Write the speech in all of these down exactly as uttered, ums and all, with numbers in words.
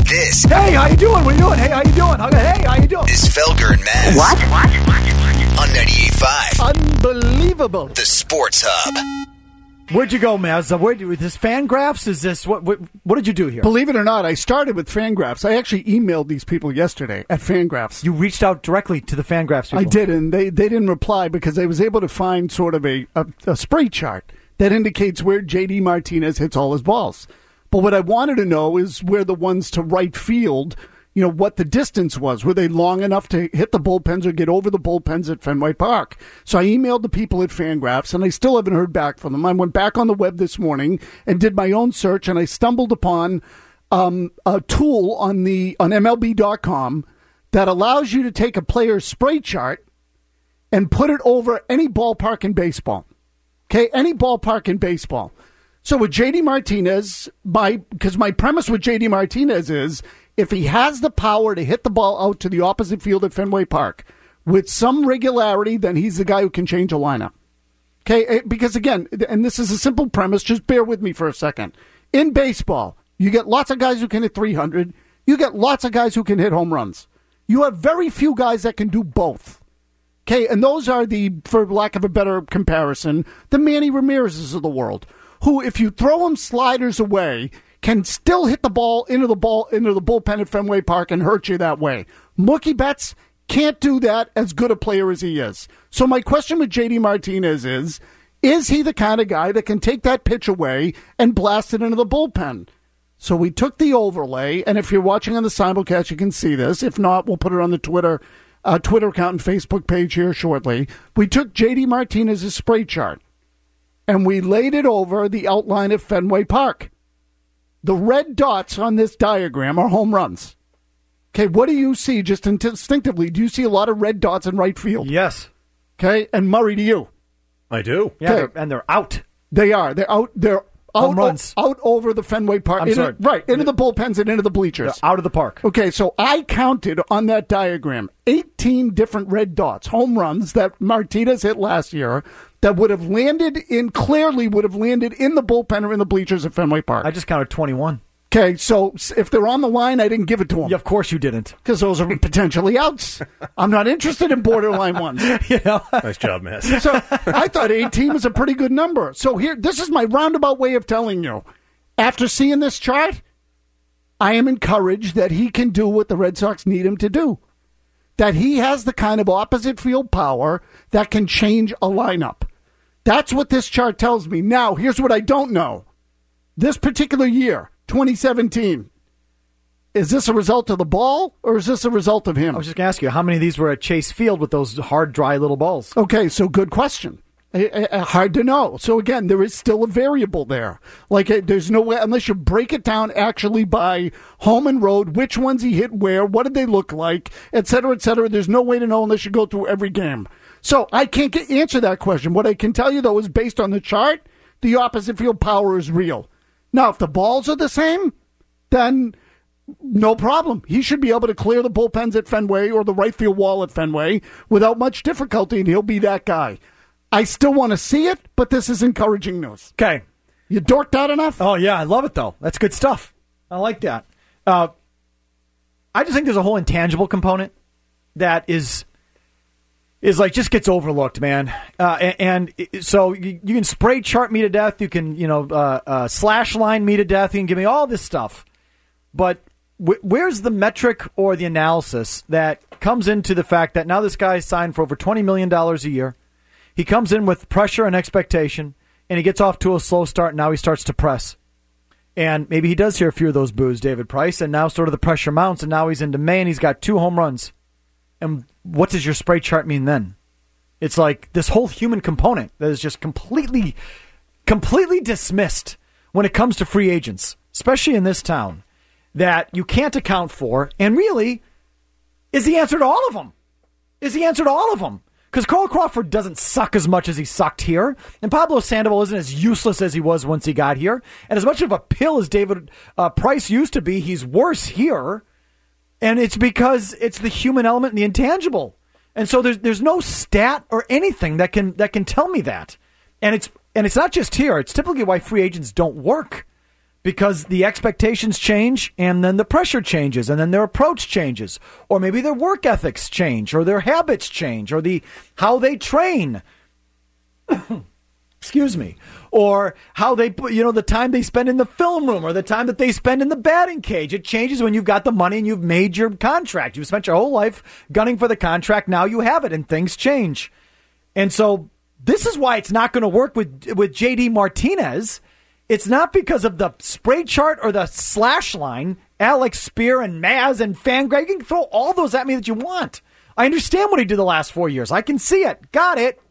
This. Hey, how you doing? What are you doing? Hey, how you doing? Hey, how you doing? Is Felger and Maz. What? What? On ninety-eight point five. Unbelievable. The Sports Hub. Where'd you go, Maz? Where with this Fangraphs? Is this what, what? What did you do here? Believe it or not, I started with Fangraphs. I actually emailed these people yesterday at Fangraphs. You reached out directly to the Fangraphs people. I did, and they, they didn't reply because I was able to find sort of a, a, a spray chart that indicates where J D Martinez hits all his balls. But what I wanted to know is where the ones to right field, you know, what the distance was. Were they long enough to hit the bullpens or get over the bullpens at Fenway Park? So I emailed the people at Fangraphs, and I still haven't heard back from them. I went back on the web this morning and did my own search, and I stumbled upon um, a tool on the on M L B dot com that allows you to take a player's spray chart and put it over any ballpark in baseball. Okay, any ballpark in baseball. So with J D Martinez, my because my premise with J D Martinez is if he has the power to hit the ball out to the opposite field at Fenway Park with some regularity, then he's the guy who can change a lineup. Okay, because again, and this is a simple premise, just bear with me for a second. In baseball, you get lots of guys who can hit three hundred. You get lots of guys who can hit home runs. You have very few guys that can do both. Okay, and those are the, for lack of a better comparison, the Manny Ramirez's of the world, who, if you throw them sliders away, can still hit the ball into the ball into the bullpen at Fenway Park and hurt you that way. Mookie Betts can't do that as good a player as he is. So my question with J D Martinez is, is he the kind of guy that can take that pitch away and blast it into the bullpen? So we took the overlay, and if you're watching on the simulcast, you can see this. If not, we'll put it on the Twitter uh, Twitter account and Facebook page here shortly. We took J D Martinez's spray chart, and we laid it over the outline of Fenway Park. The red dots on this diagram are home runs. Okay, what do you see just instinctively? Do you see a lot of red dots in right field? Yes. Okay, and Murray, do you? I do. Yeah, Okay. they're, and they're out. They are. They're out. They're out, Home runs. out over the Fenway Park. I'm into- sorry. Right, into the bullpens and into the bleachers. They're out of the park. Okay, so I counted on that diagram eighteen different red dots, home runs that Martinez hit last year that would have landed in, clearly would have landed in the bullpen or in the bleachers at Fenway Park. I just counted twenty-one. Okay, so if they're on the line, I didn't give it to them. Yeah, of course you didn't. Because those are potentially outs. I'm not interested in borderline ones. You know? Nice job, man. So I thought eighteen was a pretty good number. So here, this is my roundabout way of telling you. After seeing this chart, I am encouraged that he can do what the Red Sox need him to do. That he has the kind of opposite field power that can change a lineup. That's what this chart tells me. Now, here's what I don't know. This particular year, twenty seventeen, is this a result of the ball or is this a result of him? I was just going to ask you, how many of these were at Chase Field with those hard, dry little balls? Okay, so good question. Uh, uh, hard to know. So again, there is still a variable there. Like uh, there's no way, unless you break it down actually by home and road, which ones he hit where, what did they look like, et cetera, et cetera. There's no way to know unless you go through every game. So I can't get, answer that question. What I can tell you, though, is based on the chart, the opposite field power is real. Now, if the balls are the same, then no problem. He should be able to clear the bullpens at Fenway or the right field wall at Fenway without much difficulty, and he'll be that guy. I still want to see it, but this is encouraging news. Okay. You dorked out enough? Oh, yeah, I love it, though. That's good stuff. I like that. Uh, I just think there's a whole intangible component that is is like just gets overlooked, man. Uh, and, and so you, you can spray chart me to death. You can, you know, uh, uh, slash line me to death. You can give me all this stuff. But wh- where's the metric or the analysis that comes into the fact that now this guy is signed for over twenty million dollars a year? He comes in with pressure and expectation, and he gets off to a slow start, and now he starts to press. And maybe he does hear a few of those boos, David Price, and now sort of the pressure mounts, and now he's into May, and he's got two home runs. And what does your spray chart mean then? It's like this whole human component that is just completely, completely dismissed when it comes to free agents, especially in this town, that you can't account for, and really is the answer to all of them. Is the answer to all of them. Because Carl Crawford doesn't suck as much as he sucked here. And Pablo Sandoval isn't as useless as he was once he got here. And as much of a pill as David uh, Price used to be, he's worse here. And it's because it's the human element and the intangible. And so there's there's no stat or anything that can that can tell me that. And it's and it's not just here. It's typically why free agents don't work. because the expectations change and then the pressure changes and then their approach changes, or maybe their work ethics change or their habits change or the how they train. Excuse me. Or how they put, you know, the time they spend in the film room or the time that they spend in the batting cage. It changes when you've got the money and you've made your contract. You've spent your whole life gunning for the contract. Now you have it and things change. And so this is why it's not going to work with, with J D Martinez. It's not because of the spray chart or the slash line, Alex Spear and Maz and Fangraph. You can throw all those at me that you want. I understand what he did the last four years. I can see it. Got it.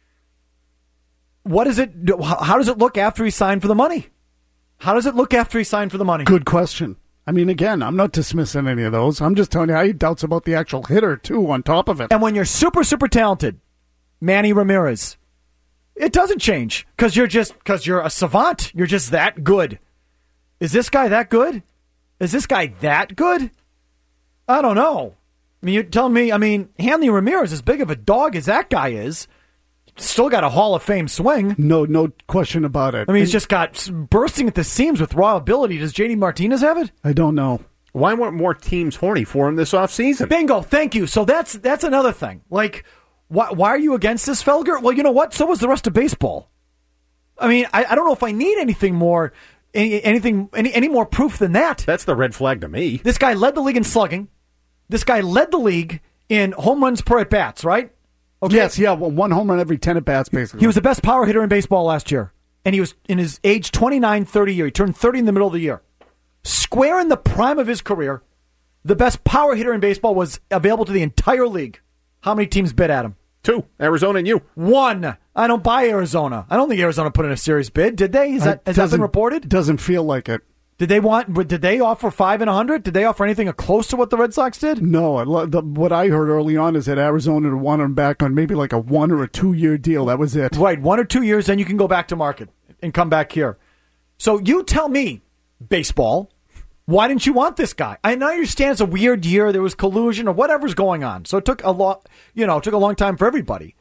What is it? How does it look after he signed for the money? How does it look after he signed for the money? Good question. I mean, again, I'm not dismissing any of those. I'm just telling you, I have doubts about the actual hitter, too, on top of it. And when you're super, super talented, Manny Ramirez, it doesn't change because you're just because you're a savant. You're just that good. Is this guy that good? Is this guy that good? I don't know. I mean, you're telling me, I mean, Hanley Ramirez, as big of a dog as that guy is, still got a Hall of Fame swing. No, no question about it. I mean, he's just got bursting at the seams with raw ability. Does J D Martinez have it? I don't know. Why weren't more teams horny for him this offseason? Bingo. Thank you. So that's that's another thing. Like, why, why are you against this, Felger? Well, you know what? So was the rest of baseball. I mean, I, I don't know if I need anything more, any, anything, any, any more proof than that. That's the red flag to me. This guy led the league in slugging. This guy led the league in home runs per at bats, right? Okay. Yes, yeah, well, one home run every ten at bats, basically. He was the best power hitter in baseball last year. And he was in his age twenty-nine, thirty year. He turned thirty in the middle of the year. Square in the prime of his career, the best power hitter in baseball was available to the entire league. How many teams bid at him? Two. Arizona and you. One. I don't buy Arizona. I don't think Arizona put in a serious bid. Did they? Is that, has that been reported? Doesn't feel like it. Did they want? Did they offer five and a hundred? Did they offer anything close to what the Red Sox did? No. The, what I heard early on is that Arizona wanted him back on maybe like a one or a two year deal. That was it. Right, one or two years, then you can go back to market and come back here. So you tell me, baseball, why didn't you want this guy? I understand it's a weird year. There was collusion or whatever's going on, so it took a lot. You know, it took a long time for everybody.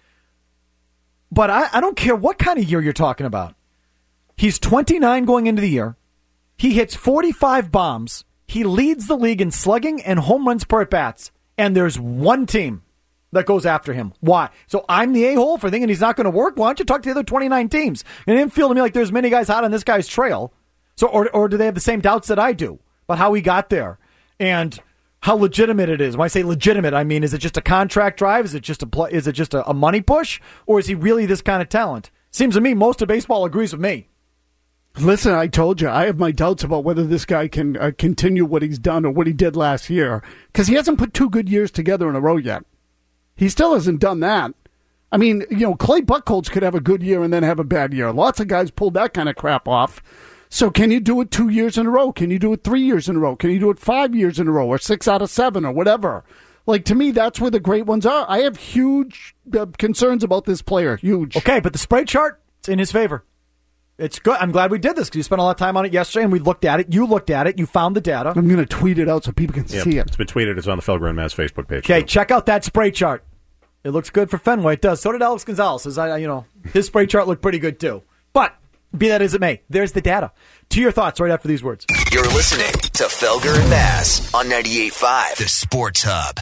But I, I don't care what kind of year you're talking about. He's twenty-nine going into the year. He hits forty-five bombs. He leads the league in slugging and home runs per at-bats. And there's one team that goes after him. Why? So I'm the a-hole for thinking he's not going to work? Why don't you talk to the other twenty-nine teams? And it didn't feel to me like there's many guys hot on this guy's trail. So, or, or do they have the same doubts that I do about how he got there and how legitimate it is? When I say legitimate, I mean, is it just a contract drive? Is it just a play? Is it just a, a money push? Or is he really this kind of talent? Seems to me most of baseball agrees with me. Listen, I told you, I have my doubts about whether this guy can uh, continue what he's done or what he did last year, because he hasn't put two good years together in a row yet. He still hasn't done that. I mean, you know, Clay Buchholz could have a good year and then have a bad year. Lots of guys pulled that kind of crap off. So can you do it two years in a row? Can you do it three years in a row? Can you do it five years in a row or six out of seven or whatever? Like, to me, that's where the great ones are. I have huge uh, concerns about this player. Huge. Okay, but the spray chart, it's in his favor. It's good. I'm glad we did this because you spent a lot of time on it yesterday, and we looked at it. You looked at it. You found the data. I'm going to tweet it out so people can yep, see it. It's been tweeted. It's on the Felger and Maz Facebook page. Okay, check out that spray chart. It looks good for Fenway. It does. So did Alex Gonzalez. As I, you know, his spray chart looked pretty good too. But be that as it may, there's the data. To your thoughts right after these words. You're listening to Felger and Maz on ninety-eight point five, The Sports Hub.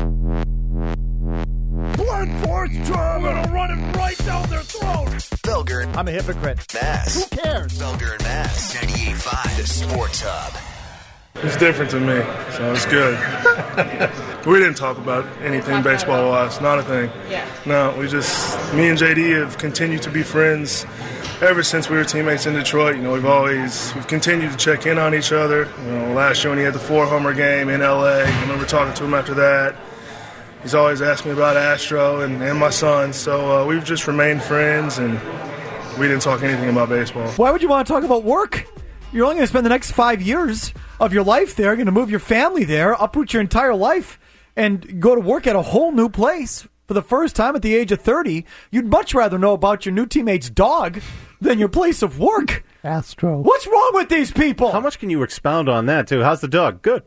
Blood force I'm gonna run it right down their throat. Felger. I'm a hypocrite. Maz. Who cares? Felger and Maz. ninety-eight point five, The Sports Hub. It's different to me, so it's good. We didn't talk about anything baseball-wise, not a thing. No, we just, me and J D have continued to be friends ever since we were teammates in Detroit. You know, we've always, we've continued to check in on each other. You know, last year when he had the four-homer game in L A, I remember talking to him after that. He's always asked me about Astro and, and my son, so uh, we've just remained friends, and we didn't talk anything about baseball. Why would you want to talk about work? You're only going to spend the next five years of your life there, going to move your family there, uproot your entire life, and go to work at a whole new place for the first time at the age of thirty. You'd much rather know about your new teammate's dog than your place of work. Astro. What's wrong with these people? How much can you expound on that, too? How's the dog? Good.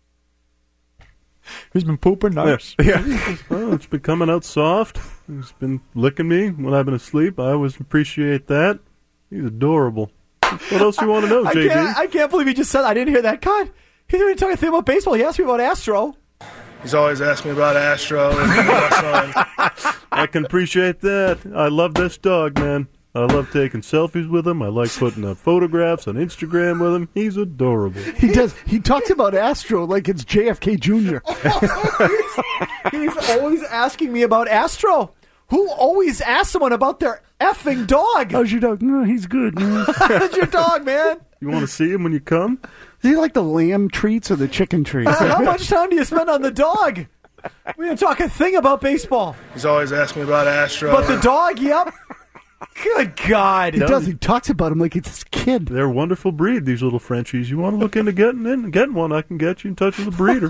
He's been pooping nice. Yeah. yeah. Well, it's been coming out soft. He's been licking me when I've been asleep. I always appreciate that. He's adorable. What else do you want to know, I J D? can't, I can't believe he just said I didn't hear that. God, he didn't talk anything about baseball. He asked me about Astro. He's always asked me about Astro and my son. I can appreciate that. I love this dog, man. I love taking selfies with him. I like putting up photographs on Instagram with him. He's adorable. He does. He talks about Astro like it's J F K Junior he's, he's always asking me about Astro. Who always asks someone about their effing dog? How's your dog? No, he's good, man. How's your dog, man? You want to see him when you come? Is he like the lamb treats or the chicken treats? Uh, how much time do you spend on the dog? We didn't talk a thing about baseball. He's always asked me about Astro. But the dog, yep. Good God. He does. He talks about him like it's his kid. They're a wonderful breed, these little Frenchies. You want to look into getting in, getting one, I can get you in touch with a breeder.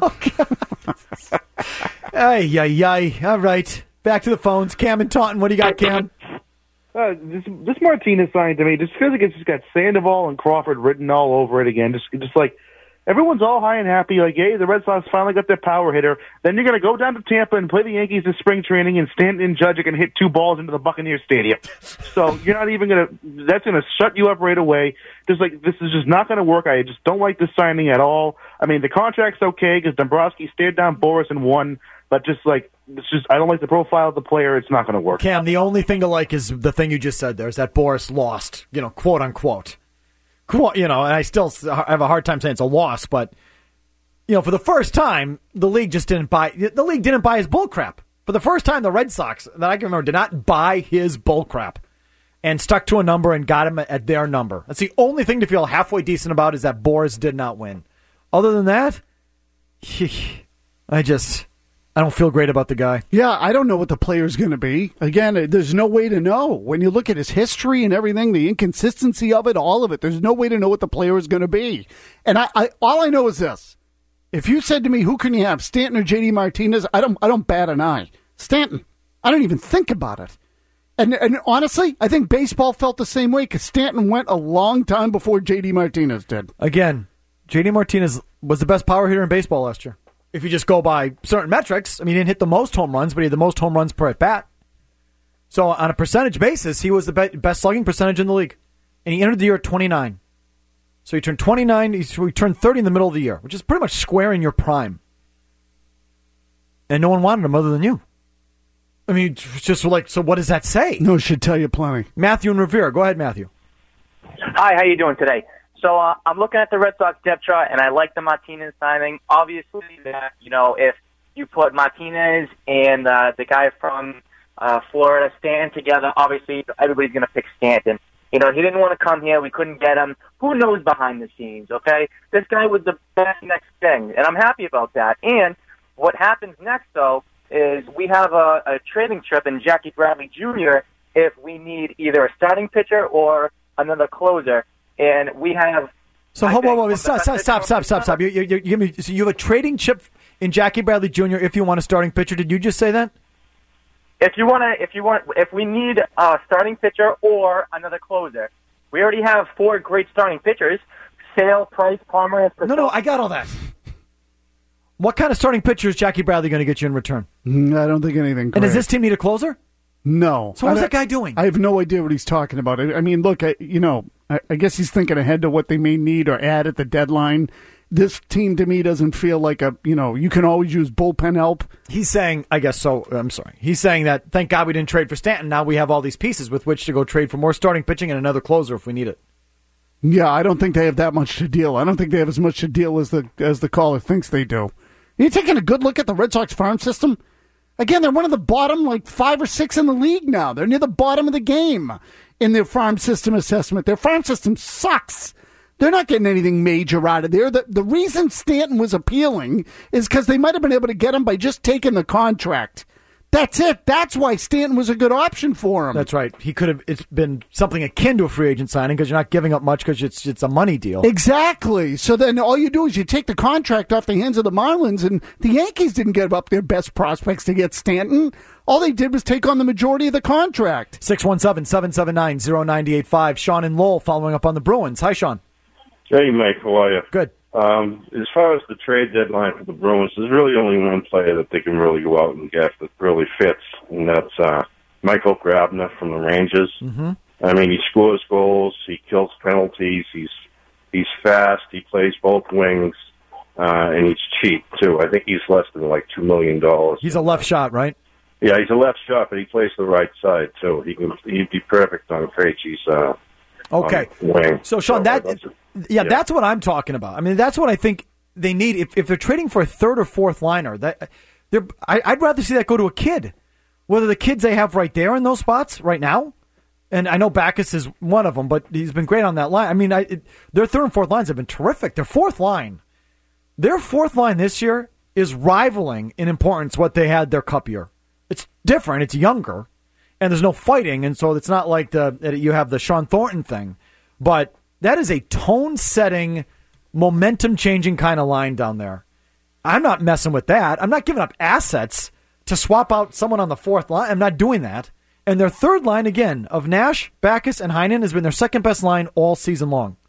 Ay, ay, ay. All right. Back to the phones. Cam and Taunton. What do you got, Cam? Uh, this, this Martinez signing to me just feels like it's just got Sandoval and Crawford written all over it again. Just, just like everyone's all high and happy, like, hey, the Red Sox finally got their power hitter. Then you're going to go down to Tampa and play the Yankees in spring training, and Stanton and Judge are going to hit two balls into the Buccaneers Stadium. So you're not even going to. That's going to shut you up right away. Just like this is just not going to work. I just don't like this signing at all. I mean, the contract's okay because Dombrowski stared down Boris and won. But just like, it's just, I don't like the profile of the player. It's not going to work. Cam, the only thing to like is the thing you just said there, is that Boris lost, you know, quote unquote. Quote, you know, and I still have a hard time saying it's a loss, but, you know, for the first time, the league just didn't buy, the league didn't buy his bullcrap. For the first time, the Red Sox, that I can remember, did not buy his bullcrap and stuck to a number and got him at their number. That's the only thing to feel halfway decent about, is that Boris did not win. Other than that, I just... I don't feel great about the guy. Yeah, I don't know what the player's going to be. Again, there's no way to know. When you look at his history and everything, the inconsistency of it, all of it, there's no way to know what the player is going to be. And I, I, all I know is this. If you said to me, who can you have, Stanton or J D Martinez, I don't I don't bat an eye. Stanton. I don't even think about it. And, and honestly, I think baseball felt the same way because Stanton went a long time before J D Martinez did. Again, J D Martinez was the best power hitter in baseball last year. If you just go by certain metrics, I mean, he didn't hit the most home runs, but he had the most home runs per at bat. So on a percentage basis, he was the be- best slugging percentage in the league. And he entered the year at twenty-nine. So he turned twenty-nine, he turned thirty in the middle of the year, which is pretty much square in your prime. And no one wanted him other than you. I mean, just like, so what does that say? No, should tell you plenty. Matthew and Revere. Go ahead, Matthew. Hi, how you doing today? So uh, I'm looking at the Red Sox depth chart, and I like the Martinez signing. Obviously, that you know, if you put Martinez and uh, the guy from uh, Florida, Stanton, together, obviously everybody's going to pick Stanton. You know, he didn't want to come here. We couldn't get him. Who knows behind the scenes, okay? This guy was the best next thing, and I'm happy about that. And what happens next, though, is we have a, a trading trip in Jackie Bradley Junior if we need either a starting pitcher or another closer. And we have. So hold on, stop, stop, stop, stop, stop, stop. You, you, you, give me. So you have a trading chip in Jackie Bradley Junior if you want a starting pitcher. Did you just say that? If you want to, if you want, if we need a starting pitcher or another closer, we already have four great starting pitchers: Sale, Price, Palmer, and Purcell. No, no, I got all that. What kind of starting pitcher is Jackie Bradley going to get you in return? I don't think anything. Great. And does this team need a closer? No. So what's that guy doing? I have no idea what he's talking about. I, I mean, look, I, you know, I, I guess he's thinking ahead to what they may need or add at the deadline. This team, to me, doesn't feel like a, you know, you can always use bullpen help. He's saying, I guess so, I'm sorry. He's saying that, thank God we didn't trade for Stanton. Now we have all these pieces with which to go trade for more starting pitching and another closer if we need it. Yeah, I don't think they have that much to deal. I don't think they have as much to deal as the as the caller thinks they do. You're taking a good look at the Red Sox farm system? Again, they're one of the bottom, like, five or six in the league now. They're near the bottom of the game in their farm system assessment. Their farm system sucks. They're not getting anything major out of there. The, the reason Stanton was appealing is because they might have been able to get him by just taking the contract. That's it. That's why Stanton was a good option for him. That's right. He could have. It's been something akin to a free agent signing because you're not giving up much because it's it's a money deal. Exactly. So then all you do is you take the contract off the hands of the Marlins, and the Yankees didn't give up their best prospects to get Stanton. All they did was take on the majority of the contract. six one seven, seven seven nine, zero nine eight five. Sean and Lowell following up on the Bruins. Hi, Sean. Hey, Mike. How are you? Good. Um, as far as the trade deadline for the Bruins, there's really only one player that they can really go out and get that really fits, and that's uh, Michael Grabner from the Rangers. Mm-hmm. I mean, he scores goals, he kills penalties, he's he's fast, he plays both wings, uh, and he's cheap too. I think he's less than like two million dollars. He's a left shot, right? Yeah, he's a left shot, but he plays the right side too. He can he'd be perfect on Krejci's uh, okay wing. So Sean, that yeah, yeah, that's what I'm talking about. I mean, that's what I think they need if if they're trading for a third or fourth liner. That they're I, I'd rather see that go to a kid, whether the kids they have right there in those spots right now. And I know Backes is one of them, but he's been great on that line. I mean, I, it, their third and fourth lines have been terrific. Their fourth line, their fourth line this year is rivaling in importance what they had their cup year. It's different. It's younger, and there's no fighting, and so it's not like the you have the Sean Thornton thing. But that is a tone-setting, momentum-changing kind of line down there. I'm not messing with that. I'm not giving up assets to swap out someone on the fourth line. I'm not doing that. And their third line, again, of Nash, Backes, and Heinen has been their second-best line all season long.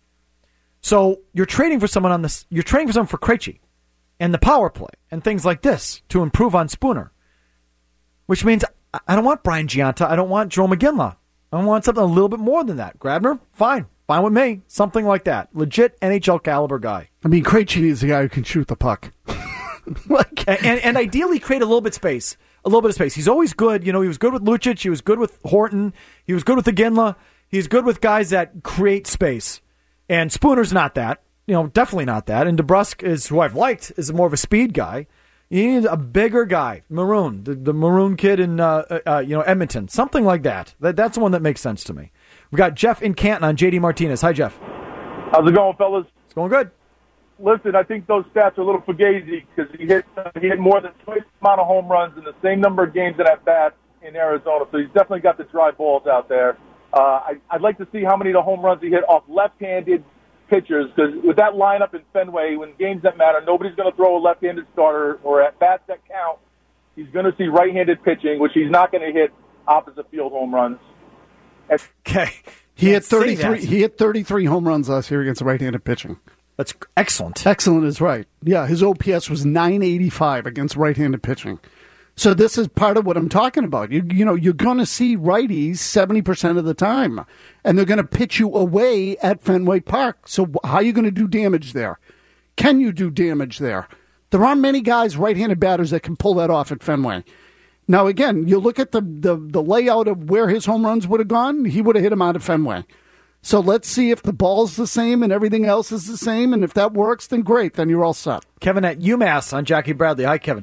So you're trading for someone on this. You're trading for someone for Krejci and the power play and things like this to improve on Spooner, which means I don't want Brian Giunta. I don't want Joe McGinley. I want something a little bit more than that. Grabner, fine. Fine with me. Something like that. Legit N H L caliber guy. I mean, Krejci is the guy who can shoot the puck. like, and, and, and ideally create a little bit of space. A little bit of space. He's always good. You know, he was good with Lucic. He was good with Horton. He was good with McGinley. He's good with guys that create space. And Spooner's not that. You know, definitely not that. And DeBrusk is, who I've liked, is more of a speed guy. You need a bigger guy. Maroon. The, the Maroon kid in, uh, uh, you know, Edmonton. Something like that. that. That's the one that makes sense to me. We've got Jeff in Canton on J D Martinez. Hi, Jeff. How's it going, fellas? It's going good. Listen, I think those stats are a little fugazi because he hit uh, he hit more than twice the amount of home runs in the same number of games at bat in Arizona. So he's definitely got the dry balls out there. Uh, I, I'd like to see how many of the home runs he hit off left-handed pitchers because with that lineup in Fenway, when games that matter, nobody's going to throw a left-handed starter or at bats that count. He's going to see right-handed pitching, which he's not going to hit opposite field home runs. And- okay, he hit thirty-three. He hit thirty-three home runs last year against right-handed pitching. That's excellent. Excellent is right. Yeah, his O P S was nine eighty-five against right-handed pitching. So this is part of what I'm talking about. You you know, you're going to see righties seventy percent of the time, and they're going to pitch you away at Fenway Park. So how are you going to do damage there? Can you do damage there? There aren't many guys, right-handed batters, that can pull that off at Fenway. Now, again, you look at the, the, the layout of where his home runs would have gone, he would have hit them out at Fenway. So let's see if the ball's the same and everything else is the same. And if that works, then great. Then you're all set. Kevin at UMass on Jackie Bradley. Hi, Kevin.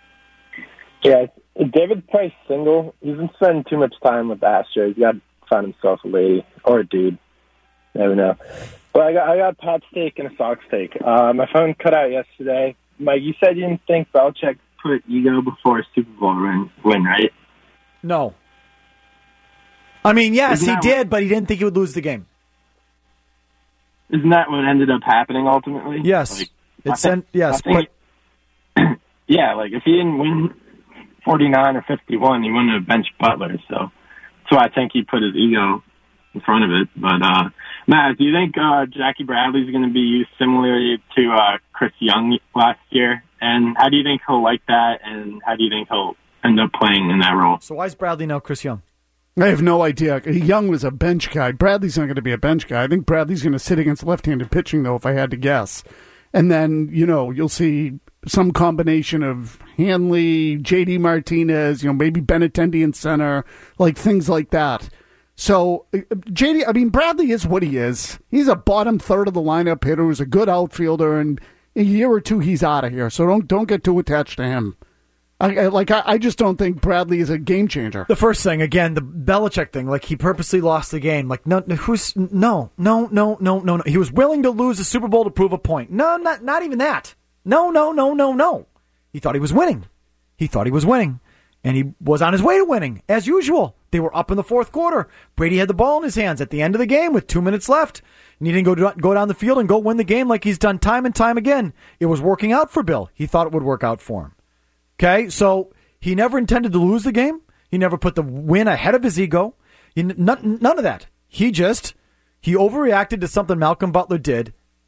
Yeah, David Price single. He's been spending too much time with the Astros. He's got to find himself a lady or a dude. Never know. But I got I got a Pat steak and a Sox steak. Uh, my phone cut out yesterday. Mike, you said you didn't think Belichick put ego before a Super Bowl win, win right? No. I mean, yes, he did, what, but he didn't think he would lose the game. Isn't that what ended up happening ultimately? Yes. Like, it's think, en- yes. Think, yeah, like if he didn't win forty-nine or fifty-one, he wouldn't have benched Butler. So that's why I think he put his ego in front of it. But, uh, Matt, do you think uh, Jackie Bradley's going to be used similarly to uh, Chris Young last year? And how do you think he'll like that? And how do you think he'll end up playing in that role? So why is Bradley now Chris Young? I have no idea. Young was a bench guy. Bradley's not going to be a bench guy. I think Bradley's going to sit against left-handed pitching, though, if I had to guess. And then, you know, you'll see some combination of Hanley, J D Martinez, you know, maybe Benintendi in center, like things like that. So, J D, I mean, Bradley is what he is. He's a bottom third of the lineup hitter who's a good outfielder, and in a year or two, he's out of here. So don't don't get too attached to him. I, I, like I, I just don't think Bradley is a game changer. The first thing, again, the Belichick thing, like he purposely lost the game. Like no, who's no, no, no, no, no, no. He was willing to lose the Super Bowl to prove a point. No, not not even that. No, no, no, no, no. He thought he was winning. He thought he was winning, and he was on his way to winning as usual. They were up in the fourth quarter. Brady had the ball in his hands at the end of the game with two minutes left. And he didn't go go down the field and go win the game like he's done time and time again. It was working out for Bill. He thought it would work out for him. Okay, so he never intended to lose the game. He never put the win ahead of his ego. He, none, none of that. He just, he overreacted to something Malcolm Butler did,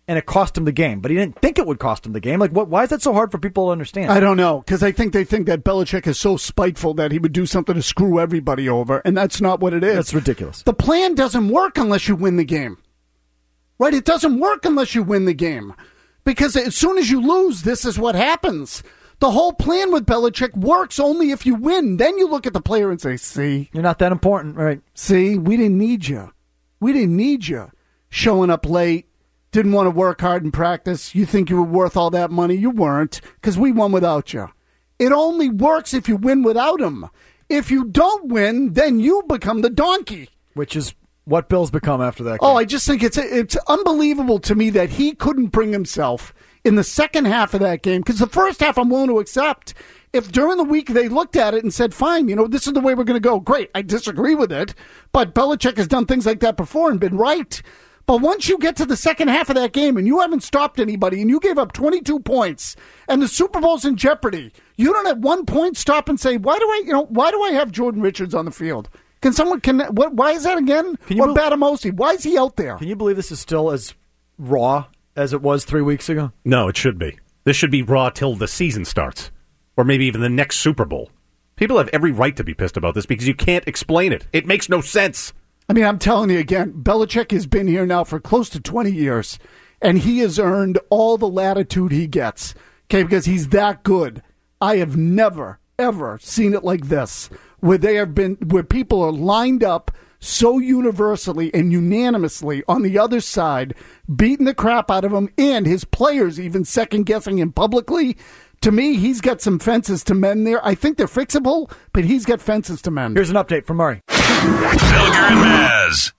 and it cost him the game, but he didn't think it would cost him the game. Like, what? Why is that so hard for people to understand? I don't know, because I think they think that Belichick is so spiteful that he would do something to screw everybody over, and that's not what it is. That's ridiculous. The plan doesn't work unless you win the game. Right? It doesn't work unless you win the game. Because as soon as you lose, this is what happens. The whole plan with Belichick works only if you win. Then you look at the player and say, see? You're not that important, right? See, we didn't need you. We didn't need you showing up late. Didn't want to work hard in practice. You think you were worth all that money? You weren't, because we won without you. It only works if you win without him. If you don't win, then you become the donkey. Which is what Bill's become after that game. Oh, I just think it's it's unbelievable to me that he couldn't bring himself in the second half of that game, because the first half I'm willing to accept. If during the week they looked at it and said, fine, you know, this is the way we're going to go, great. I disagree with it, but Belichick has done things like that before and been right. But once you get to the second half of that game and you haven't stopped anybody and you gave up twenty-two points and the Super Bowl's in jeopardy, you don't at one point stop and say, why do I, you know, why do I have Jordan Richards on the field? Can someone, can, what, why is that again? Can you or Batamosi? Why is he out there? Can you believe this is still as raw as it was three weeks ago? No, it should be. This should be raw till the season starts, or maybe even the next Super Bowl. People have every right to be pissed about this because you can't explain it. It makes no sense. I mean, I'm telling you again, Belichick has been here now for close to twenty years, and he has earned all the latitude he gets, okay, because he's that good. I have never, ever seen it like this, where they have been, where people are lined up so universally and unanimously on the other side, beating the crap out of him, and his players even second-guessing him publicly. To me, he's got some fences to mend there. I think they're fixable, but he's got fences to mend. Here's an update from Murray. Felger and Maz.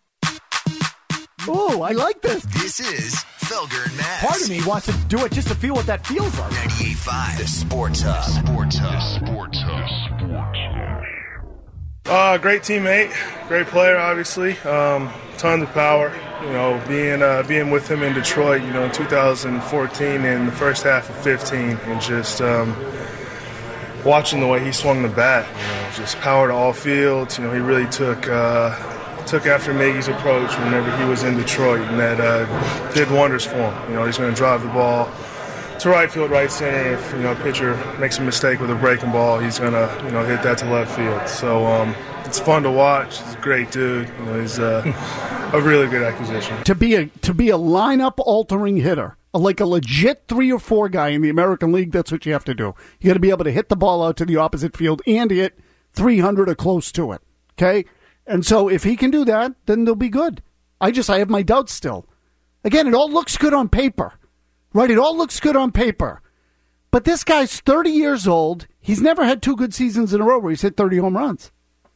Oh, I like this. This is Felger and Maz. Part of me wants to do it just to feel what that feels like. ninety-eight point five, the Sports Hub. Sports Hub. Sports Hub. Sports Hub. Uh, great teammate, great player, obviously. Um, tons of power. You know, being uh, being with him in Detroit, you know, in two thousand fourteen and the first half of fifteen, and just um, watching the way he swung the bat, you know, just power to all fields. You know, he really took uh, took after Nagy's approach whenever he was in Detroit, and that uh, did wonders for him. You know, he's going to drive the ball to right field, right center. If, you know, a pitcher makes a mistake with a breaking ball, he's going to, you know, hit that to left field. So um, it's fun to watch. He's a great dude. You know, he's uh, a really good acquisition. To be a to be a lineup-altering hitter, like a legit three or four guy in the American League, that's what you have to do. You got to be able to hit the ball out to the opposite field and hit three hundred or close to it, okay? And so if he can do that, then they'll be good. I just, I have my doubts still. Again, it all looks good on paper. Right, it all looks good on paper. But this guy's thirty years old. He's never had two good seasons in a row where he's hit thirty home runs.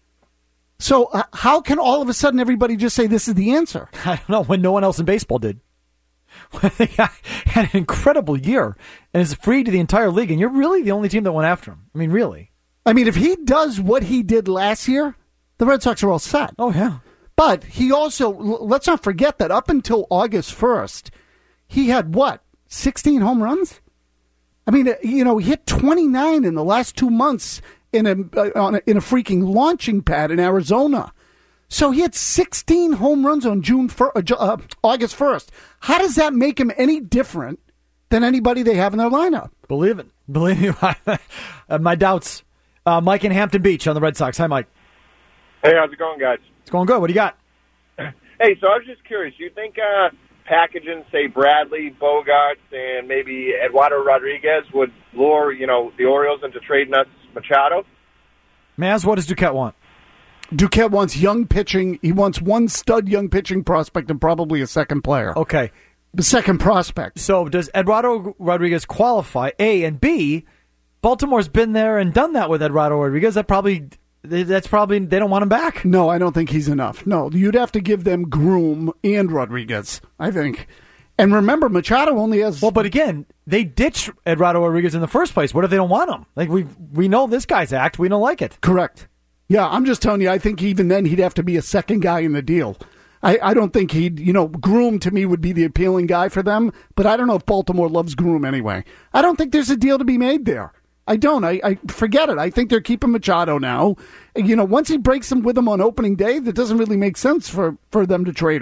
So uh, how can all of a sudden everybody just say this is the answer? I don't know, when no one else in baseball did. The guy had an incredible year and is free to the entire league, and you're really the only team that went after him. I mean, really. I mean, if he does what he did last year, the Red Sox are all set. Oh, yeah. But he also, let's not forget that up until August first, he had what? sixteen home runs? I mean, you know, he hit twenty-nine in the last two months in a, on a in a freaking launching pad in Arizona. So he had sixteen home runs on June first, uh, August first. How does that make him any different than anybody they have in their lineup? Believe it. Believe me, my doubts. Uh, Mike in Hampton Beach on the Red Sox. Hi, Mike. Hey, how's it going, guys? It's going good. What do you got? Hey, so I was just curious. You think uh, packaging, say, Bradley, Bogarts, and maybe Eduardo Rodriguez would lure, you know, the Orioles into trading us Machado? Maz, what does Duquette want? Duquette wants young pitching. He wants one stud young pitching prospect and probably a second player. Okay. The second prospect. So does Eduardo Rodriguez qualify? A, and B, Baltimore's been there and done that with Eduardo Rodriguez. That probably... That's probably, they don't want him back. No, I don't think he's enough. No, you'd have to give them Groom and Rodriguez, I think. And remember, Machado only has... Well, but again, they ditched Eduardo Rodriguez in the first place. What if they don't want him? Like, we we know this guy's act. We don't like it. Correct. Yeah, I'm just telling you, I think even then he'd have to be a second guy in the deal. I, I don't think he'd, you know, Groom to me would be the appealing guy for them, but I don't know if Baltimore loves Groom anyway. I don't think there's a deal to be made there. I don't. I, I forget it. I think they're keeping Machado now. You know, once he breaks them with them on opening day, that doesn't really make sense for, for them to trade him.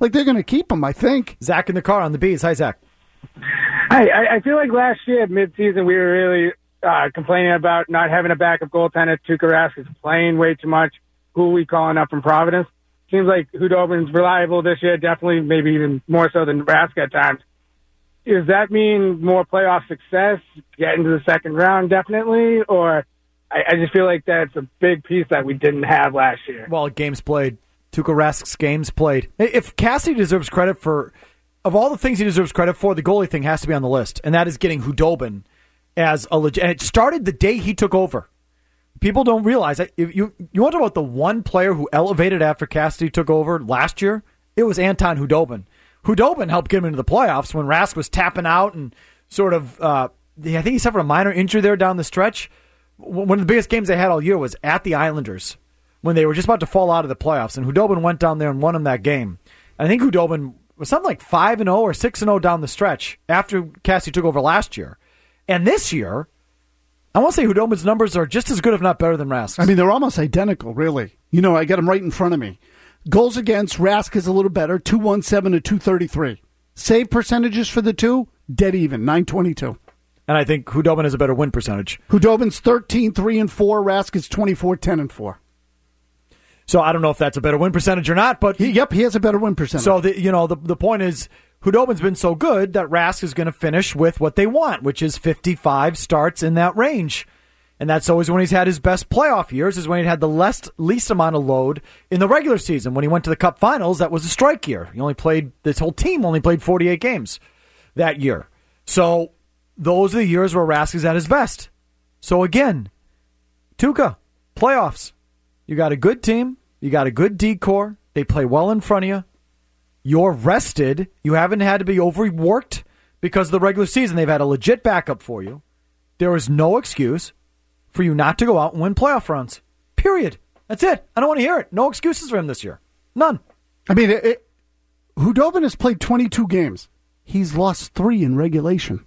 Like, they're going to keep him, I think. Zach in the car on the Bees. Hi, Zach. Hi, I, I feel like last year, midseason, we were really uh, complaining about not having a backup goaltender. Tuukka Rask is playing way too much. Who are we calling up from Providence? Seems like Hudobin's reliable this year, definitely, maybe even more so than Rask at times. Does that mean more playoff success, get into the second round, definitely? Or I, I just feel like that's a big piece that we didn't have last year. Well, games played. Tuukka Rask's games played. If Cassidy deserves credit for, of all the things he deserves credit for, the goalie thing has to be on the list, and that is getting Hudobin as a legit. And it started the day he took over. People don't realize that. If you you want to talk about the one player who elevated after Cassidy took over last year, it was Anton Hudobin. Hudobin helped get him into the playoffs when Rask was tapping out and sort of, uh, I think he suffered a minor injury there down the stretch. One of the biggest games they had all year was at the Islanders when they were just about to fall out of the playoffs, and Hudobin went down there and won him that game. I think Hudobin was something like five and oh or six and oh down the stretch after Cassidy took over last year. And this year, I want to say Hudobin's numbers are just as good, if not better, than Rask's. I mean, they're almost identical, really. You know, I got them right in front of me. Goals against, Rask is a little better, two seventeen to two thirty-three. Save percentages for the two, dead even, nine twenty-two. And I think Hudobin has a better win percentage. Hudobin's thirteen three and four, Rask is twenty-four ten and four. So I don't know if that's a better win percentage or not, but he, yep, he has a better win percentage. So the, you know, the the point is, Hudobin's been so good that Rask is going to finish with what they want, which is fifty-five starts in that range. And that's always when he's had his best playoff years, is when he had the less, least amount of load in the regular season. When he went to the Cup Finals, that was a strike year. He only played, this whole team only played forty-eight games that year. So those are the years where Rask is at his best. So again, Tuukka, playoffs. You got a good team. You got a good D-core. They play well in front of you. You're rested. You haven't had to be overworked because of the regular season. They've had a legit backup for you. There is no excuse for you not to go out and win playoff rounds. Period. That's it. I don't want to hear it. No excuses for him this year. None. I mean, it, it, Hudobin has played twenty-two games. He's lost three in regulation.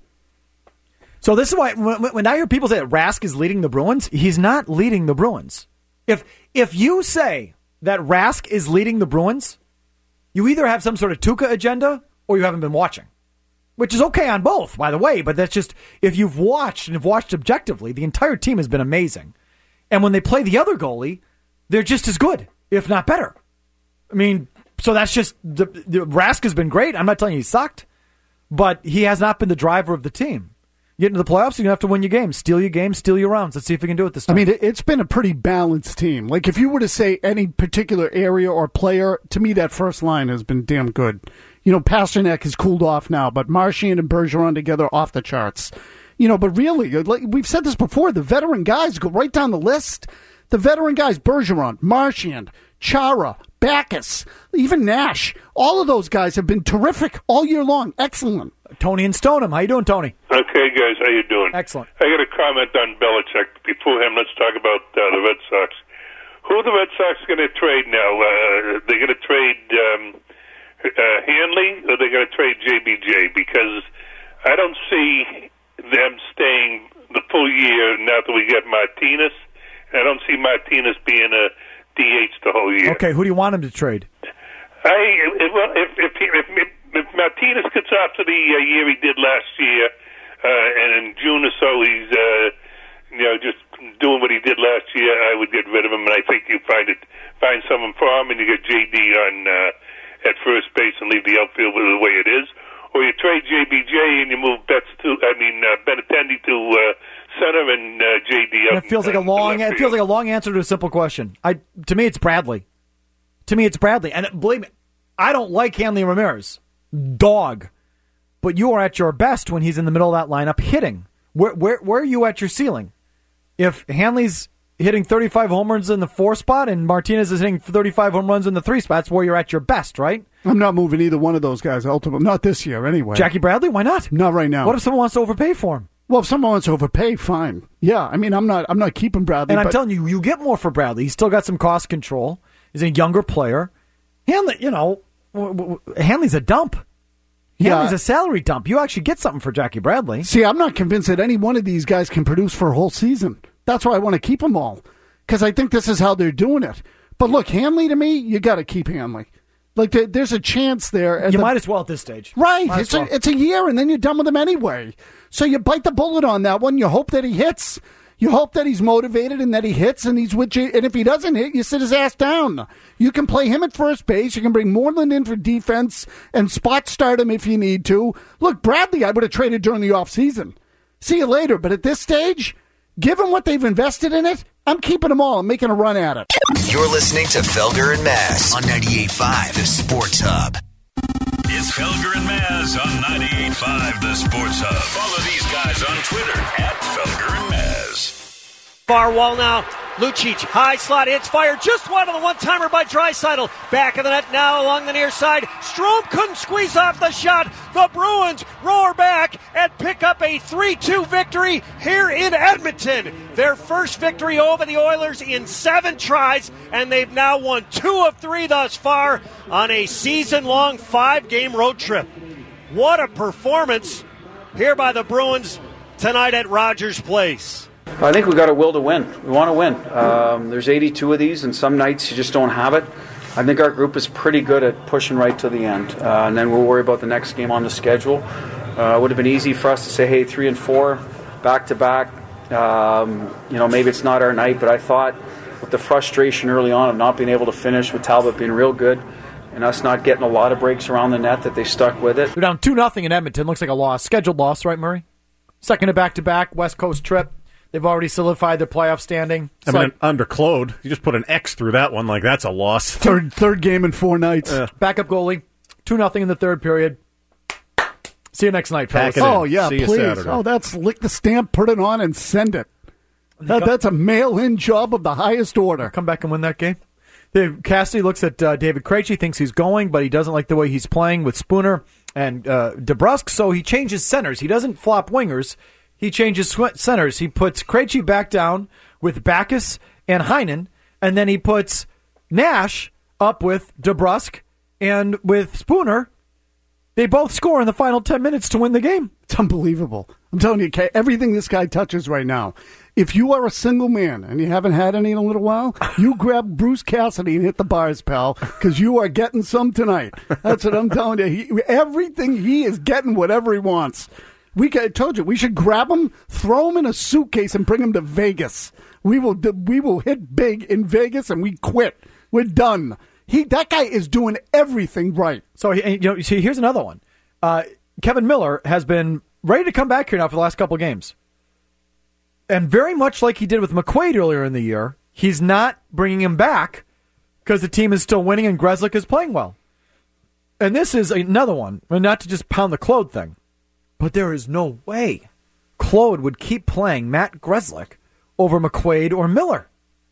So this is why when, when I hear people say that Rask is leading the Bruins, he's not leading the Bruins. If if you say that Rask is leading the Bruins, you either have some sort of Tuukka agenda or you haven't been watching. Which is okay on both, by the way, but that's just, if you've watched and have watched objectively, the entire team has been amazing. And when they play the other goalie, they're just as good, if not better. I mean, so that's just, the, the Rask has been great. I'm not telling you he sucked, but he has not been the driver of the team. Get into the playoffs, you're going to have to win your games. Steal your games, steal your rounds. Let's see if we can do it this time. I mean, it's been a pretty balanced team. Like, if you were to say any particular area or player, to me, that first line has been damn good. You know, Pasternak has cooled off now, but Marchand and Bergeron together off the charts. You know, but really, like we've said this before, the veteran guys go right down the list. The veteran guys, Bergeron, Marchand, Chara, Backus, even Nash, all of those guys have been terrific all year long. Excellent. Tony and Stoneham. How you doing, Tony? Okay, guys, how you doing? Excellent. I got a comment on Belichick. Before him, let's talk about uh, the Red Sox. Who are the Red Sox going to trade now? Uh, they're going to trade um, uh, Hanley, or they're going to trade J B J? Because I don't see them staying the full year now that we get Martinez. I don't see Martinez being a D H the whole year. Okay, who do you want him to trade? I well, if if if, if, if Martinez gets off to the uh, year he did last year, uh, and in June or so he's uh, you know just doing what he did last year, I would get rid of him, and I think you find it find someone for him, and you get J D on uh, at first base and leave the outfield the way it is, or you trade J B J and you move Betts to I mean uh, Benintendi to uh, center and uh, J D up. It feels like a long. It feels like a long answer to a simple question. I to me, it's Bradley. To me, it's Bradley, and believe me, I don't like Hanley Ramirez, dog. But you are at your best when he's in the middle of that lineup hitting. Where where where are you at your ceiling? If Hanley's hitting thirty-five home runs in the four spot and Martinez is hitting thirty-five home runs in the three spot, that's where you're at your best, right? I'm not moving either one of those guys. Ultimately, not this year anyway. Jackie Bradley, why not? Not right now. What if someone wants to overpay for him? Well, if someone wants to overpay, fine. Yeah, I mean, I'm not. I'm not keeping Bradley. And I'm but telling you, you get more for Bradley. He's still got some cost control. He's a younger player. Hanley, you know, Hanley's a dump. Hanley's Yeah. a salary dump. You actually get something for Jackie Bradley. See, I'm not convinced that any one of these guys can produce for a whole season. That's why I want to keep them all, because I think this is how they're doing it. But look, Hanley, to me, you got to keep Hanley. Like there, there's a chance there. You the, might as well at this stage. Right. Might It's as well. a, it's a year, and then you're done with him anyway. So you bite the bullet on that one. You hope that he hits. You hope that he's motivated and that he hits, and he's with you. And if he doesn't hit, you sit his ass down. You can play him at first base. You can bring Moreland in for defense and spot start him if you need to. Look, Bradley, I would have traded during the offseason. See you later. But at this stage, given what they've invested in it, I'm keeping them all. I'm making a run at it. You're listening to Felger and Mazz on ninety-eight point five, The Sports Hub. It's Felger and Mazz on ninety-eight point five, The Sports Hub. Follow these guys on Twitter at Felger and Mazz. Far wall now. Lucic, high slot, hits fire. Just one on the one-timer by Draisaitl. Back of the net now along the near side. Strome couldn't squeeze off the shot. The Bruins roar back and pick up a three two victory here in Edmonton. Their first victory over the Oilers in seven tries, and they've now won two of three thus far on a season-long five-game road trip. What a performance here by the Bruins tonight at Rogers Place. I think we got a will to win. We want to win. Um, there's eighty-two of these, and some nights you just don't have it. I think our group is pretty good at pushing right to the end, uh, and then we'll worry about the next game on the schedule. Uh, it would have been easy for us to say, hey, three and four, back to back. Um, you know, maybe it's not our night, but I thought with the frustration early on of not being able to finish, with Talbot being real good, and us not getting a lot of breaks around the net, that they stuck with it. They're down two nothing in Edmonton. Looks like a loss. Scheduled loss, right, Murray? Second to back-to-back, West Coast trip. They've already solidified their playoff standing. It's I mean, like, under Claude, you just put an X through that one like that's a loss. Third third game in four nights. Uh, Backup goalie, two nothing in the third period. See you next night, fellas. Oh, yeah, See please. Oh, that's lick the stamp, put it on, and send it. That, that's a mail-in job of the highest order. Come back and win that game. Dave Cassidy looks at uh, David Krejci, thinks he's going, but he doesn't like the way he's playing with Spooner and uh, DeBrusk, so he changes centers. He doesn't flop wingers. He changes centers. He puts Krejci back down with Backus and Heinen, and then he puts Nash up with DeBrusk and with Spooner. They both score in the final ten minutes to win the game. It's unbelievable. I'm telling you, everything this guy touches right now. If you are a single man and you haven't had any in a little while, you grab Bruce Cassidy and hit the bars, pal, because you are getting some tonight. That's what I'm telling you. He, everything he is getting, whatever he wants. We I told you we should grab him, throw him in a suitcase, and bring him to Vegas. We will we will hit big in Vegas, and we quit. We're done. He that guy is doing everything right. So you know, see, here's another one. Uh, Kevin Miller has been ready to come back here now for the last couple of games, and very much like he did with McQuaid earlier in the year, he's not bringing him back because the team is still winning and Grzelcyk is playing well. And this is another one, not to just pound the Claude thing. But there is no way Claude would keep playing Matt Grzelcyk over McQuaid or Miller.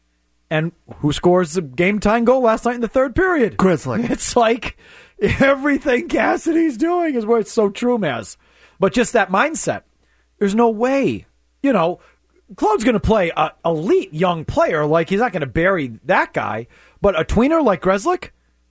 And who scores the game-tying goal last night in the third period? Grzelcyk. It's like everything Cassidy's doing is where it's so true, Maz. But just that mindset, there's no way. You know, Claude's going to play an elite young player. Like, he's not going to bury that guy. But a tweener like Grzelcyk,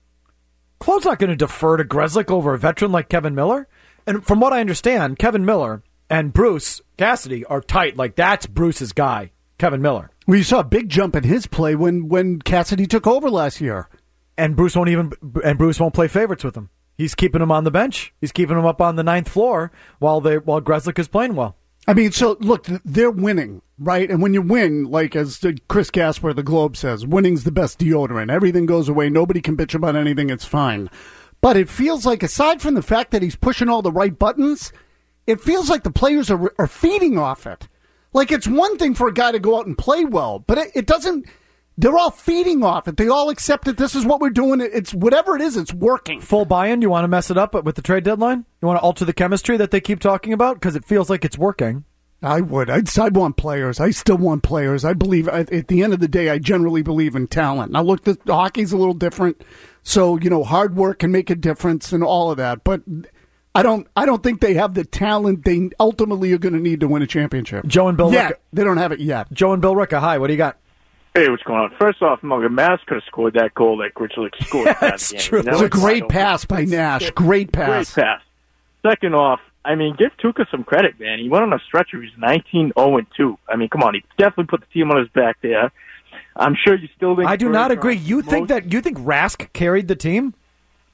Claude's not going to defer to Grzelcyk over a veteran like Kevin Miller. And from what I understand, Kevin Miller and Bruce Cassidy are tight. Like, that's Bruce's guy, Kevin Miller. Well, you saw a big jump in his play when, when Cassidy took over last year. And Bruce won't even and Bruce won't play favorites with him. He's keeping him on the bench. He's keeping him up on the ninth floor while they while Grzelcyk is playing well. I mean, so look, they're winning, right? And when you win, like as Chris Gasper of the Globe says, winning's the best deodorant. Everything goes away. Nobody can bitch about anything. It's fine. But it feels like, aside from the fact that he's pushing all the right buttons, it feels like the players are are feeding off it. Like, it's one thing for a guy to go out and play well, but it, it doesn't, they're all feeding off it. They all accept that this is what we're doing. It's whatever it is, it's working. Full buy-in? You want to mess it up with the trade deadline? You want to alter the chemistry that they keep talking about? Because it feels like it's working. I would. I'd, I want players. I still want players. I believe, at the end of the day, I generally believe in talent. Now, look, the hockey's a little different. So, you know, hard work can make a difference and all of that. But I don't I don't think they have the talent they ultimately are going to need to win a championship. Joe and Bill yet. Ricca. They don't have it yet. Joe and Bill Ricca, hi, what do you got? Hey, what's going on? First off, Morgan Mass could have scored that goal that Grzelcyk scored. That's that true. Game. It was a great pass by Nash. Great pass. Great pass. Second off, I mean, give Tuukka some credit, man. He went on a stretch where he's nineteen oh and two. I mean, come on. He definitely put the team on his back there. I'm sure you still think... I do not agree. You think that you think Rask carried the team?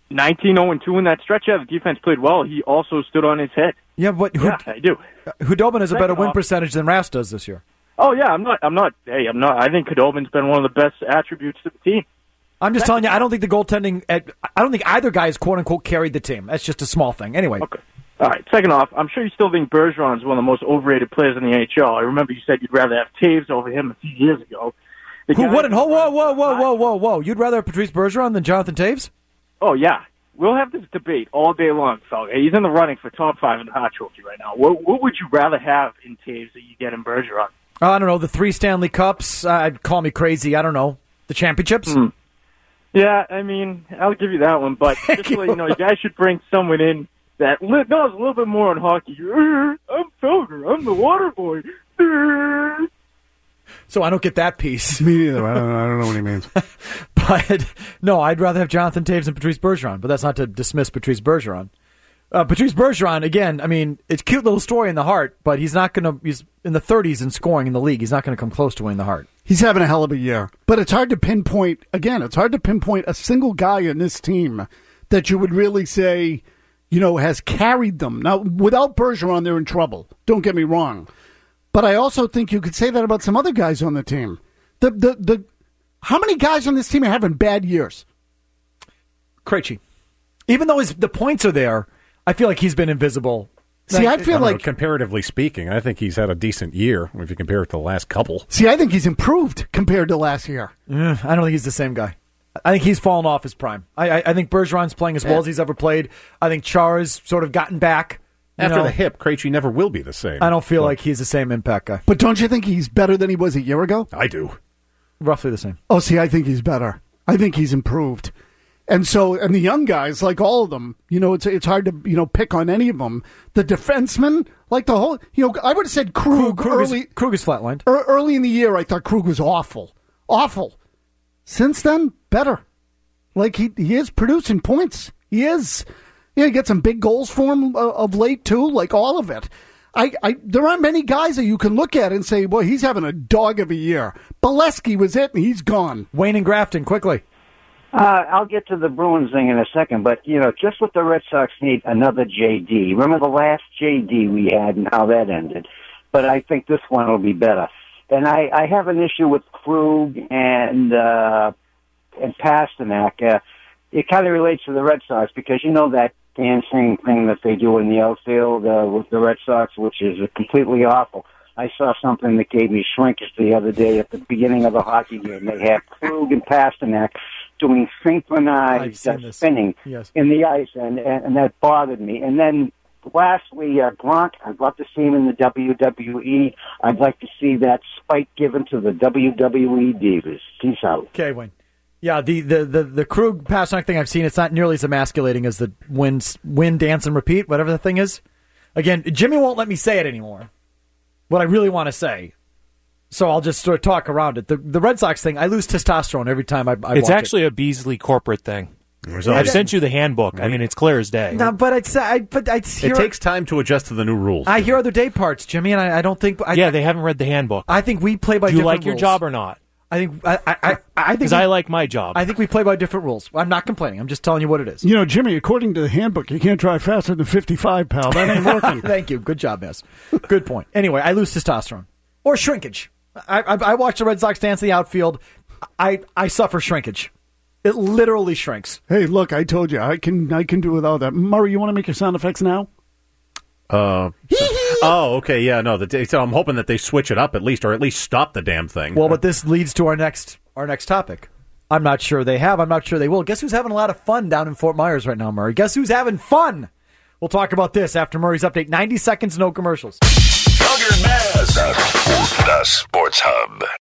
nineteen oh two in that stretch. Yeah, the defense played well. He also stood on his head. Yeah, but yeah, I do. Hudobin has a better Second win off- percentage than Rask does this year. Oh yeah, I'm not. I'm not. Hey, I'm not. I think Khudobin's been one of the best attributes to the team. I'm just telling you, I don't think the goaltending. At, I don't think either guy has quote unquote carried the team. That's just a small thing. Anyway. Okay. All right. Second off, I'm sure you still think Bergeron is one of the most overrated players in the N H L. I remember you said you'd rather have Taves over him a few years ago. The Who guy- wouldn't? Whoa, whoa, whoa, whoa, whoa, whoa, whoa! You'd rather have Patrice Bergeron than Jonathan Taves? Oh yeah, we'll have this debate all day long, Felga. He's in the running for top five in the Hart Trophy right now. What, what would you rather have in Taves that you get in Bergeron? Uh, I don't know. The three Stanley Cups. Uh, call me crazy. I don't know. The championships. Hmm. Yeah, I mean, I'll give you that one, but just to let you know, you guys should bring someone in that li- knows a little bit more on hockey. "Er, I'm Felger. I'm the water boy. Er." So I don't get that piece. Me neither. I don't know. I don't know what he means. But no, I'd rather have Jonathan Taves than Patrice Bergeron. But that's not to dismiss Patrice Bergeron. Uh, Patrice Bergeron, again, I mean, it's a cute little story in the Hart, but he's not going to. He's in the thirties in scoring in the league. He's not going to come close to winning the Hart. He's having a hell of a year. But it's hard to pinpoint, again, it's hard to pinpoint a single guy in this team that you would really say, you know, has carried them. Now, without Bergeron, they're in trouble. Don't get me wrong. But I also think you could say that about some other guys on the team. The the the how many guys on this team are having bad years? Krejci. Even though his the points are there, I feel like he's been invisible. See, I feel don't know, like comparatively speaking, I think he's had a decent year if you compare it to the last couple. See, I think he's improved compared to last year. Eh, I don't think he's the same guy. I think he's fallen off his prime. I, I, I think Bergeron's playing as well Yeah. as he's ever played. I think Chara's sort of gotten back. You After know, the hip, Krejci never will be the same. I don't feel like he's the same impact guy. But don't you think he's better than he was a year ago? I do. Roughly the same. Oh, see, I think he's better. I think he's improved. And so, and the young guys, like all of them, you know, it's it's hard to, you know, pick on any of them. The defensemen, like the whole, you know, I would have said Krug, Krug is- early. Krug is flatlined. er- Early in the year, I thought Krug was awful. Awful. Since then, better. Like, he he is producing points. He is. Yeah, he got some big goals for him uh, of late, too, like all of it. I, I There aren't many guys that you can look at and say, boy, he's having a dog of a year. Bolesky was it, and he's gone. Wayne and Grafton, quickly. Uh, I'll get to the Bruins thing in a second, but, you know, just what the Red Sox need, another J D. Remember the last J D we had and how that ended? But I think this one will be better. And I, I have an issue with Krug and, uh, and Pasternak. Uh, it kind of relates to the Red Sox because, you know, that dancing thing that they do in the outfield uh, with the Red Sox, which is uh, completely awful. I saw something that gave me shrinkage the other day at the beginning of the hockey game. They had Krug and Pasternak doing synchronized uh, spinning yes. in the ice, and, and, and that bothered me. And then lastly, uh, Gronk, I'd love to see him in the W W E. I'd like to see that spike given to the W W E divas. Peace out. Okay, Wayne. Yeah, the, the, the, the Krug Pasternak thing I've seen, it's not nearly as emasculating as the win, win, dance, and repeat, whatever the thing is. Again, Jimmy won't let me say it anymore, what I really want to say. So I'll just sort of talk around it. The the Red Sox thing, I lose testosterone every time I, I It's watch actually it. a Beasley corporate thing. There's I've always- sent you the handbook. I mean, it's clear as day. No, but I'd say, I, but I'd hear, It takes time to adjust to the new rules. I hear other day parts, Jimmy, and I, I don't think. I, yeah, they haven't read the handbook. I think we play by. Do you different like your rules. job or not? I think I I, I, I think Because I like my job. I think we play by different rules. I'm not complaining. I'm just telling you what it is. You know, Jimmy, according to the handbook, you can't drive faster than fifty-five, pal. That ain't working. Thank you. Good job, Ness. Good point. Anyway, I lose testosterone or shrinkage. I, I, I watch the Red Sox dance in the outfield. I, I suffer shrinkage. It literally shrinks. Hey, look, I told you, I can I can do without that. Murray, you want to make your sound effects now? Uh, so- oh, okay, yeah, no. The, so I'm hoping that they switch it up at least, or at least stop the damn thing. Well, but this leads to our next our next topic. I'm not sure they have. I'm not sure they will. Guess who's having a lot of fun down in Fort Myers right now, Murray? Guess who's having fun? We'll talk about this after Murray's update. ninety seconds, no commercials. Felger and Maz, the Sports Hub.